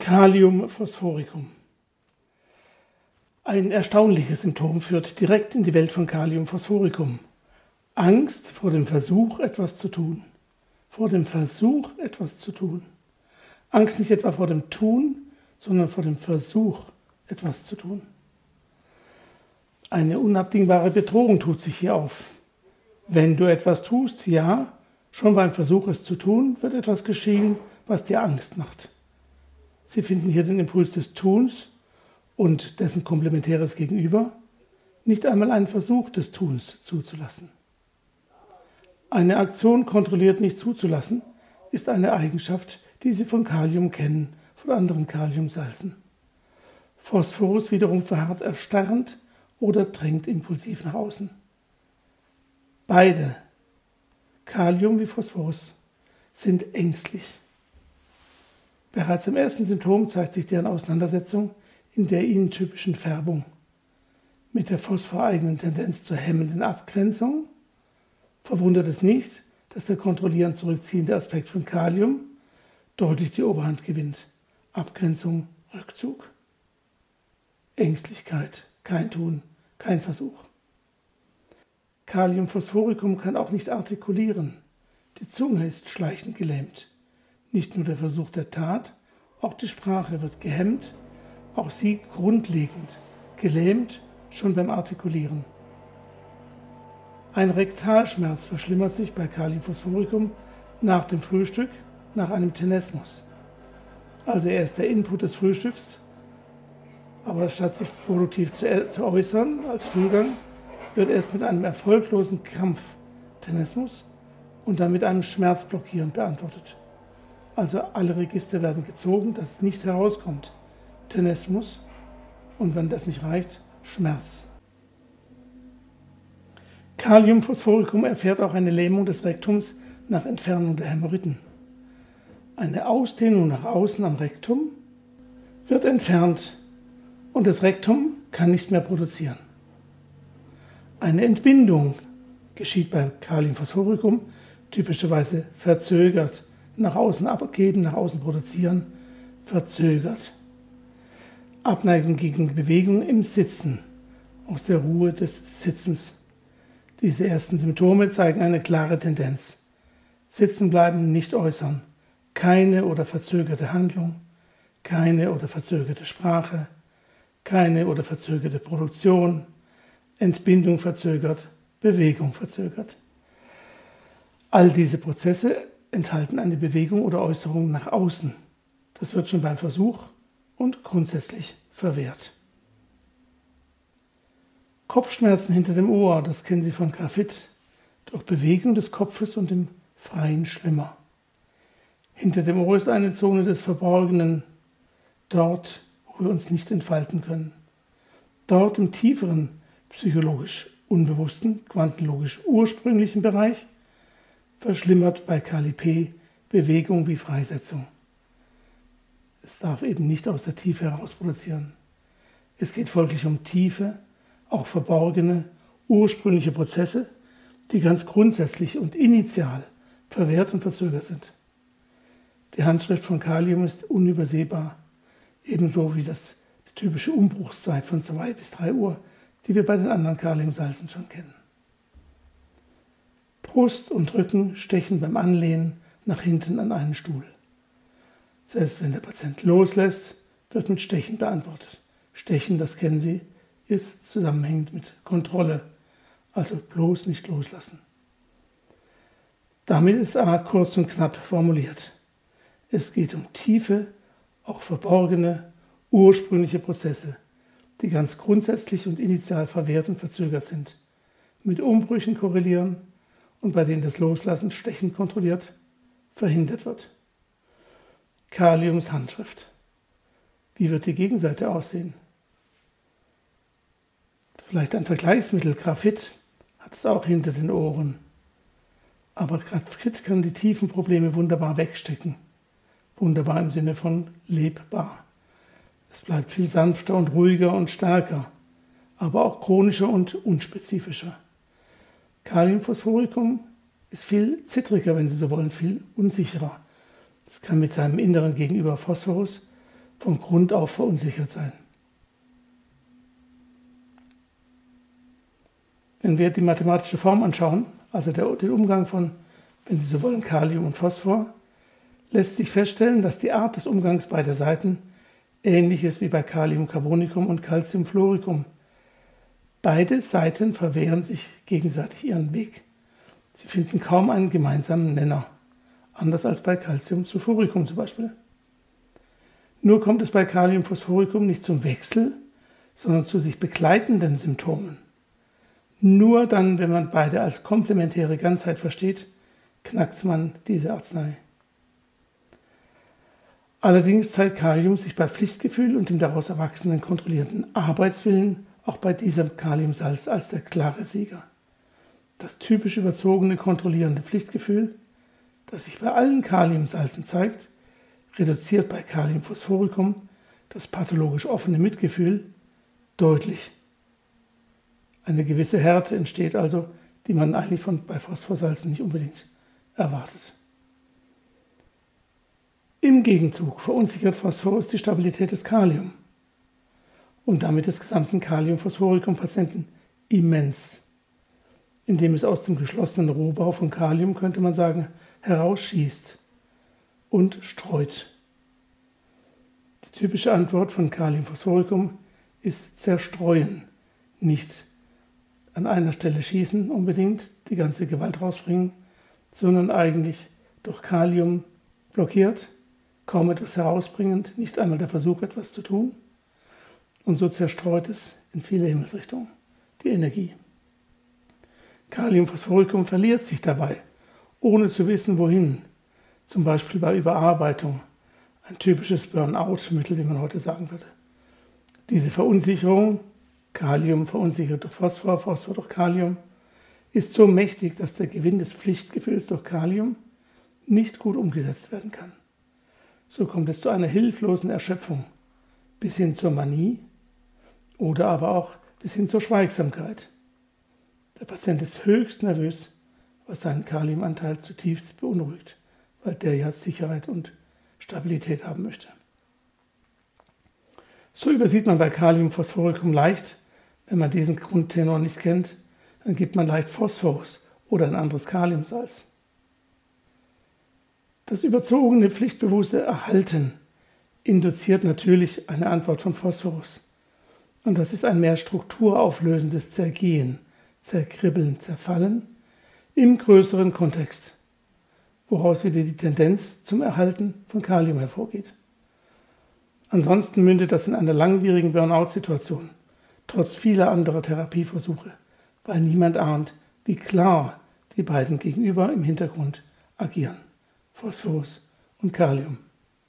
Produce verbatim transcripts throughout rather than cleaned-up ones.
Kalium phosphoricum. Ein erstaunliches Symptom führt direkt in die Welt von Kalium phosphoricum. Angst vor dem Versuch, etwas zu tun. Vor dem Versuch, etwas zu tun. Angst nicht etwa vor dem Tun, sondern vor dem Versuch, etwas zu tun. Eine unabdingbare Bedrohung tut sich hier auf. Wenn du etwas tust, ja, schon beim Versuch, es zu tun, wird etwas geschehen, was dir Angst macht. Sie finden hier den Impuls des Tuns und dessen komplementäres Gegenüber, nicht einmal einen Versuch des Tuns zuzulassen. Eine Aktion kontrolliert nicht zuzulassen, ist eine Eigenschaft, die Sie von Kalium kennen, von anderen Kaliumsalzen. Phosphorus wiederum verharrt erstarrend oder drängt impulsiv nach außen. Beide, Kalium wie Phosphorus, sind ängstlich. Bereits im ersten Symptom zeigt sich deren Auseinandersetzung in der ihnen typischen Färbung. Mit der phosphoreigenen Tendenz zur hemmenden Abgrenzung verwundert es nicht, dass der kontrollierend zurückziehende Aspekt von Kalium deutlich die Oberhand gewinnt. Abgrenzung, Rückzug. Ängstlichkeit, kein Tun, kein Versuch. Kalium phosphoricum kann auch nicht artikulieren. Die Zunge ist schleichend gelähmt. Nicht nur der Versuch der Tat, auch die Sprache wird gehemmt, auch sie grundlegend, gelähmt schon beim Artikulieren. Ein Rektalschmerz verschlimmert sich bei Kalium phosphoricum nach dem Frühstück, nach einem Tenesmus. Also er ist der Input des Frühstücks, aber statt sich produktiv zu, zu äußern als Stuhlgang, wird erst mit einem erfolglosen Krampf Tenesmus und dann mit einem Schmerzblockieren beantwortet. Also alle Register werden gezogen, dass es nicht herauskommt. Tenesmus und wenn das nicht reicht, Schmerz. Kalium phosphoricum erfährt auch eine Lähmung des Rektums nach Entfernung der Hämorrhoiden. Eine Ausdehnung nach außen am Rektum wird entfernt und das Rektum kann nicht mehr produzieren. Eine Entbindung geschieht bei Kalium phosphoricum typischerweise verzögert. Nach außen abgeben, nach außen produzieren, verzögert. Abneigung gegen Bewegung im Sitzen, aus der Ruhe des Sitzens. Diese ersten Symptome zeigen eine klare Tendenz. Sitzen bleiben, nicht äußern. Keine oder verzögerte Handlung, keine oder verzögerte Sprache, keine oder verzögerte Produktion, Entbindung verzögert, Bewegung verzögert. All diese Prozesse enthalten eine Bewegung oder Äußerung nach außen. Das wird schon beim Versuch und grundsätzlich verwehrt. Kopfschmerzen hinter dem Ohr, das kennen Sie von Graphit, durch Bewegung des Kopfes und im Freien schlimmer. Hinter dem Ohr ist eine Zone des Verborgenen, dort, wo wir uns nicht entfalten können. Dort im tieferen, psychologisch unbewussten, quantenlogisch ursprünglichen Bereich verschlimmert bei Kali P Bewegung wie Freisetzung. Es darf eben nicht aus der Tiefe heraus produzieren. Es geht folglich um tiefe, auch verborgene, ursprüngliche Prozesse, die ganz grundsätzlich und initial verwehrt und verzögert sind. Die Handschrift von Kalium ist unübersehbar, ebenso wie das, die typische Umbruchszeit von zwei bis drei Uhr, die wir bei den anderen Kaliumsalzen schon kennen. Brust und Rücken stechen beim Anlehnen nach hinten an einen Stuhl. Selbst wenn der Patient loslässt, wird mit Stechen beantwortet. Stechen, das kennen Sie, ist zusammenhängend mit Kontrolle, also bloß nicht loslassen. Damit ist A kurz und knapp formuliert. Es geht um tiefe, auch verborgene, ursprüngliche Prozesse, die ganz grundsätzlich und initial verwehrt und verzögert sind, mit Umbrüchen korrelieren und bei denen das Loslassen stechend kontrolliert verhindert wird. Kaliums Handschrift. Wie wird die Gegenseite aussehen? Vielleicht ein Vergleichsmittel, Graphit, hat es auch hinter den Ohren. Aber Graphit kann die tiefen Probleme wunderbar wegstecken. Wunderbar im Sinne von lebbar. Es bleibt viel sanfter und ruhiger und stärker, aber auch chronischer und unspezifischer. Kalium phosphoricum ist viel zittriger, wenn Sie so wollen, viel unsicherer. Es kann mit seinem inneren Gegenüber Phosphorus von Grund auf verunsichert sein. Wenn wir die mathematische Form anschauen, also der, den Umgang von, wenn Sie so wollen, Kalium und Phosphor, lässt sich feststellen, dass die Art des Umgangs beider Seiten ähnlich ist wie bei Kaliumcarbonicum und Calciumfluoricum. Beide Seiten verwehren sich gegenseitig ihren Weg. Sie finden kaum einen gemeinsamen Nenner, anders als bei Calciumsulfuricum zum Beispiel. Nur kommt es bei Kaliumphosphoricum nicht zum Wechsel, sondern zu sich begleitenden Symptomen. Nur dann, wenn man beide als komplementäre Ganzheit versteht, knackt man diese Arznei. Allerdings zeigt Kalium sich bei Pflichtgefühl und dem daraus erwachsenen kontrollierenden Arbeitswillen auch bei diesem Kaliumsalz als der klare Sieger. Das typisch überzogene kontrollierende Pflichtgefühl, das sich bei allen Kaliumsalzen zeigt, reduziert bei Kaliumphosphoricum das pathologisch offene Mitgefühl deutlich. Eine gewisse Härte entsteht also, die man eigentlich von, bei Phosphorsalzen nicht unbedingt erwartet. Im Gegenzug verunsichert Phosphorus die Stabilität des Kalium und damit des gesamten Kaliumphosphoricum-Patienten immens, indem es aus dem geschlossenen Rohbau von Kalium, könnte man sagen, herausschießt und streut. Die typische Antwort von Kaliumphosphoricum ist zerstreuen, nicht an einer Stelle schießen unbedingt, die ganze Gewalt rausbringen, sondern eigentlich durch Kalium blockiert, kaum etwas herausbringend, nicht einmal der Versuch, etwas zu tun. Und so zerstreut es in viele Himmelsrichtungen die Energie. Kaliumphosphoricum verliert sich dabei, ohne zu wissen, wohin. Zum Beispiel bei Überarbeitung, ein typisches Burnout-Mittel, wie man heute sagen würde. Diese Verunsicherung, Kalium verunsichert durch Phosphor, Phosphor durch Kalium, ist so mächtig, dass der Gewinn des Pflichtgefühls durch Kalium nicht gut umgesetzt werden kann. So kommt es zu einer hilflosen Erschöpfung, bis hin zur Manie oder aber auch bis hin zur Schweigsamkeit. Der Patient ist höchst nervös, was seinen Kaliumanteil zutiefst beunruhigt, weil der ja Sicherheit und Stabilität haben möchte. So übersieht man bei Kaliumphosphoricum leicht, wenn man diesen Grundtenor nicht kennt, dann gibt man leicht Phosphorus oder ein anderes Kaliumsalz. Das überzogene, pflichtbewusste Erhalten induziert natürlich eine Antwort von Phosphorus. Und das ist ein mehr strukturauflösendes Zergehen, Zerkribbeln, Zerfallen im größeren Kontext, woraus wieder die Tendenz zum Erhalten von Kalium hervorgeht. Ansonsten mündet das in einer langwierigen Burnout-Situation, trotz vieler anderer Therapieversuche, weil niemand ahnt, wie klar die beiden gegenüber im Hintergrund agieren, Phosphorus und Kalium.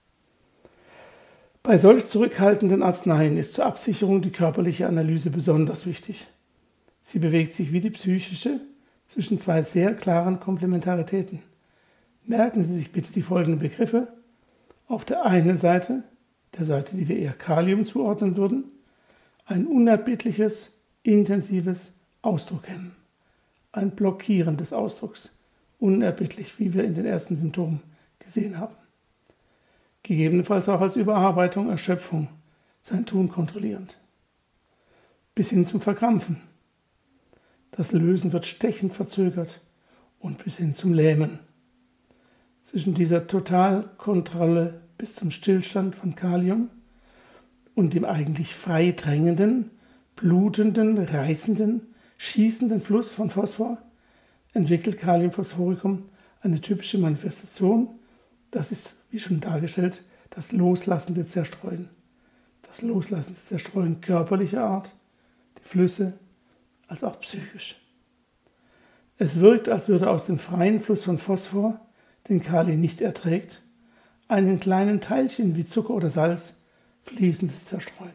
Bei solch zurückhaltenden Arzneien ist zur Absicherung die körperliche Analyse besonders wichtig. Sie bewegt sich wie die psychische zwischen zwei sehr klaren Komplementaritäten. Merken Sie sich bitte die folgenden Begriffe. Auf der einen Seite, der Seite, die wir eher Kalium zuordnen würden, ein unerbittliches, intensives Ausdruckhemmen. Ein Blockieren des Ausdrucks, unerbittlich, wie wir in den ersten Symptomen gesehen haben. Gegebenenfalls auch als Überarbeitung, Erschöpfung, sein Tun kontrollierend. Bis hin zum Verkrampfen. Das Lösen wird stechend verzögert und bis hin zum Lähmen. Zwischen dieser Totalkontrolle bis zum Stillstand von Kalium und dem eigentlich frei drängenden, blutenden, reißenden, schießenden Fluss von Phosphor entwickelt Kaliumphosphoricum eine typische Manifestation. Das ist, wie schon dargestellt, das loslassende Zerstreuen. Das loslassende Zerstreuen körperlicher Art, die Flüsse, als auch psychisch. Es wirkt, als würde aus dem freien Fluss von Phosphor, den Kali nicht erträgt, einen kleinen Teilchen wie Zucker oder Salz fließendes Zerstreuen.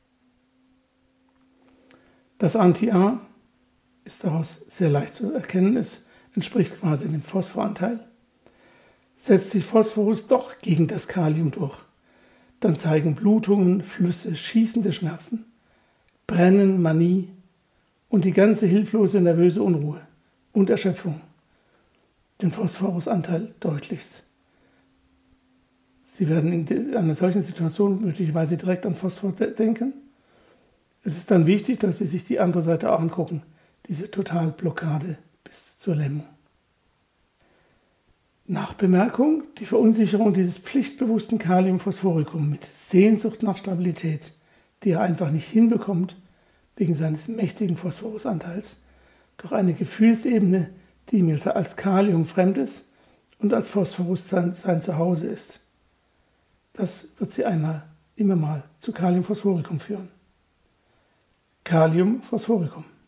Das Anti-A ist daraus sehr leicht zu erkennen, es entspricht quasi dem Phosphoranteil. Setzt sich Phosphorus doch gegen das Kalium durch, dann zeigen Blutungen, Flüsse, schießende Schmerzen, Brennen, Manie und die ganze hilflose nervöse Unruhe und Erschöpfung den Phosphorusanteil deutlichst. Sie werden in einer solchen Situation möglicherweise direkt an Phosphor denken. Es ist dann wichtig, dass Sie sich die andere Seite auch angucken, diese Totalblockade bis zur Lähmung. Nachbemerkung: Die Verunsicherung dieses pflichtbewussten Kaliumphosphoricum mit Sehnsucht nach Stabilität, die er einfach nicht hinbekommt, wegen seines mächtigen Phosphorusanteils, durch eine Gefühlsebene, die ihm als Kalium fremd ist und als Phosphorus sein, sein Zuhause ist. Das wird sie einmal, immer mal zu Kaliumphosphoricum führen. Kaliumphosphoricum.